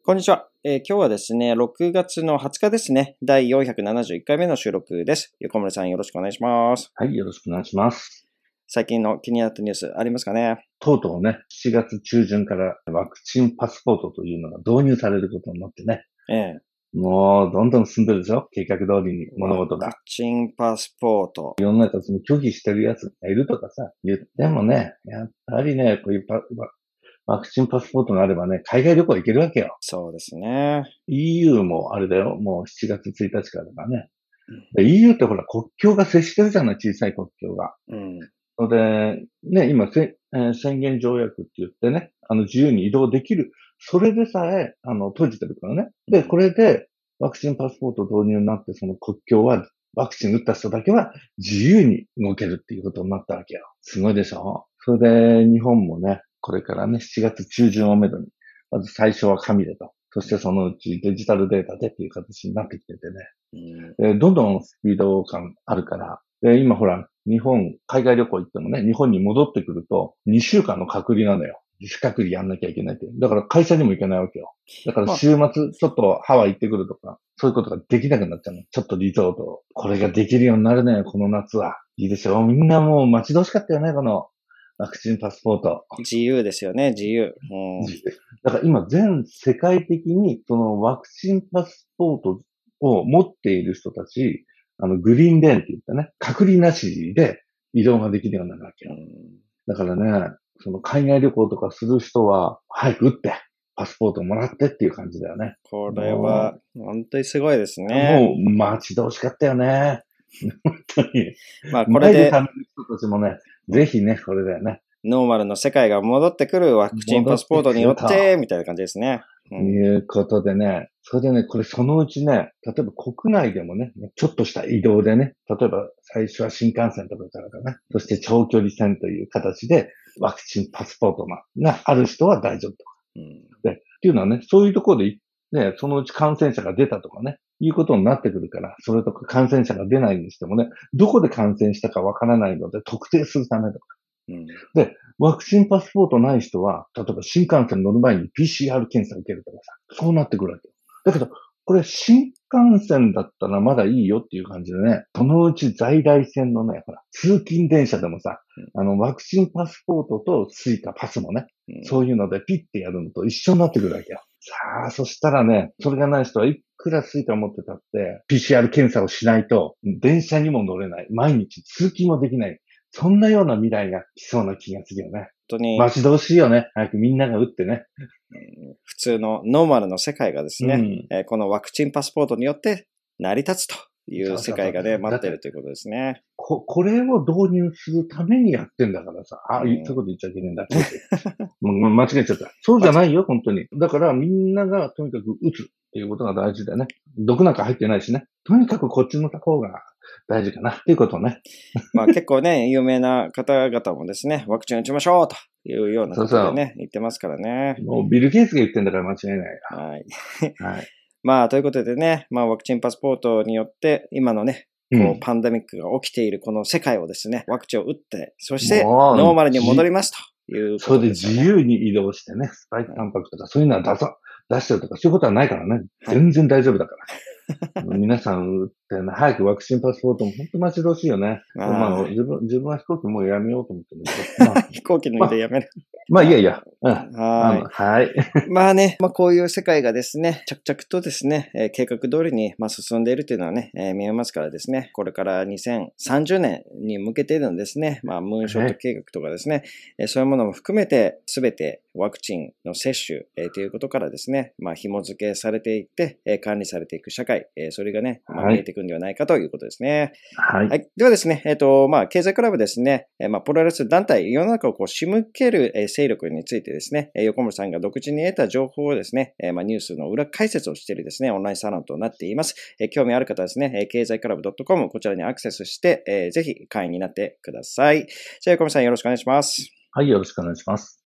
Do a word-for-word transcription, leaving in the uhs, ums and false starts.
こんにちは、えー今日はですね、ろくがつのはつかですね、だいよんひゃくななじゅういっかいめの収録です。横村さんよろしくお願いします。 はい、よろしくお願いします。 最近の気になったニュースありますかね？ とうとうね、しちがつ中旬からワクチンパスポートというのが導入されることになってね、 ええ。 もうどんどん進んでるでしょ、計画通りに物ワク事が。 チンパスポート。 世の中その拒否してる奴がいるとかさ、言ってもね、やっぱりね、こういうパワワクチンパスポートがあればね、海外旅行行けるわけよ。 そうですね。 イーユー もあれだよ、もうしちがつついたちからだからね。 うんで イーユー ってほら国境が接してるじゃない、小さい国境が。 うん。 ので、ね、今せ、えー宣言条約って言ってね、あの、自由に移動できる。それでさえ、あの、閉じてるからね。で、これで、ワクチンパスポート導入になって、その国境は、ワクチン打った人だけは自由に動けるっていうことになったわけよ。すごいでしょ？それで、日本もね、これからね、しちがつ中旬をめどに、まず最初は紙でと。そしてそのうちデジタルデータでっていう形になってきててね。 うんえーどんどんスピード感あるから、で、今ほら、日本、海外旅行行ってもね、日本に戻ってくると、にしゅうかんの隔離なのよ。自主隔離やんなきゃいけないって。だから会社にも行けないわけよ。だからまあ、 週末、ちょっとハワイ行ってくるとか、そういうことができなくなっちゃうの。ちょっとリゾート。これができるようになるね、この夏は。いいでしょう。みんなもう待ち遠しかったよね、このワクチンパスポート。 自由ですよね、自由。うん、 だから今全世界的にそのワクチンパスポートを持っている人たち、あのグリーンレーンって言ってね、隔離なしで移動ができるようになるわけよ。 うんだからね、その海外旅行とかする人は早く打って、パスポートをもらってっていう感じだよね。 これはも本当にすごいですう、 ね。 もう待ち遠しかったよね。本当に。 まあこれで前で食べる人たちもね、ぜひね、これだよね。 ノーマルの世界が戻ってくるワクチンパスポートによっ戻ってくると。 て、みたいな感じですね。うん、 いうことでね、それでね、これそのうちね、例えば国内でもね、ちょっとした移動でね、例えば最初は新幹線とかからかな、そして長距離線という形でワクチンパスポートががある人は大丈夫とか。 うん、 で、っていうのはね、そういうところで、ね、そのうち感染者が出たとかね、いうことになってくるから、それとか感染者が出ないにしてもね、どこで感染したかわからないので特定するためとか。 うん、 で、ワクチンパスポートない人は、例えば新幹線乗る前に ピーシーアール 検査受けるとかさ、そうなってくるわけよ。だけど、これ新幹線だったらまだいいよっていう感じでね、そのうち在来線のね、ほら、通勤電車でもさ、あの、ワクチンパスポートとスイカパスもね、 うん、 そういうのでピッてやるのと一緒になってくるわけよ。さあ、そしたらね、それがない人はいくらスイカ持ってたって、ピーシーアール 検査をしないと、電車にも乗れない。毎日通勤もできない。そんなような未来が来そうな気がするよね。 本当に、 待ち遠しいよね。早くみんなが打ってね。 うん普通のノーマルの世界がですね、 うんえーこのワクチンパスポートによって成り立つという世界がね、 そうそうそう待ってるということですね。 こ、これを導入するためにやってんだからさ。あ、 うんいそういうこと言っちゃいけないんだ。もう間違えちゃった。そうじゃないよ、本当に。だからみんながとにかく打つっていうことが大事だよね。毒なんか入ってないしね。とにかくこっちの方が大事かなっていうことをね。 まあ結構ね、有名な方々もですね、ワクチン打ちましょうというようなことでね、 そう言ってますからね。 もうビル・ゲイツが言ってんだから間違いないよ。 はい。 はい。 まあということでね、まあワクチンパスポートによって今のね、こう。 うんパンデミックが起きているこの世界をですね、ワクチンを打って、そしてもうノーマルに戻りますというこそれでとですよね。 自由に移動してね、スパイクタンパクとかそういうのは出さ、出してるとかそういうことはないからね。 はい全然大丈夫だから。皆さん打ってね、早くワクチンパスポートも本当待ち遠しいよね。 まあまあ、自分、自分は飛行機もうやめようと思ってるんだけど。まあ、 飛行機の移動やめる。 まあいやいや。うん。あはの、はい。 い。まあね、まあこういう世界がですね、着々とですね、えー計画通りに、まあ、進んでいるというのはね、えー見えますからですね、これからにせんさんじゅうねんに向けてのですね、まあムーンショット計画とかですね、えーそういうものも含めて、すべてワクチンの接種、えーということからですね、まあ紐付けされていって、えー管理されていく社会、えーそれがね、まあ、 はい見えていくんではないかということですね。 はい。 はい。ではですね、えっ、と、まあ、経済クラブですね、えーまあ、プロレス団体、世の中をこう仕向ける、えー勢力についてですね、えー横村さんが独自に得た情報をですね、えーまあ、ニュースの裏解説をしているですね、オンラインサロンとなっています。えー興味ある方はですね、えー経済クラブ .com、こちらにアクセスして、えーぜひ会員になってください。じゃあ、横村さんよろしくお願いします。 はい、よろしくお願いします。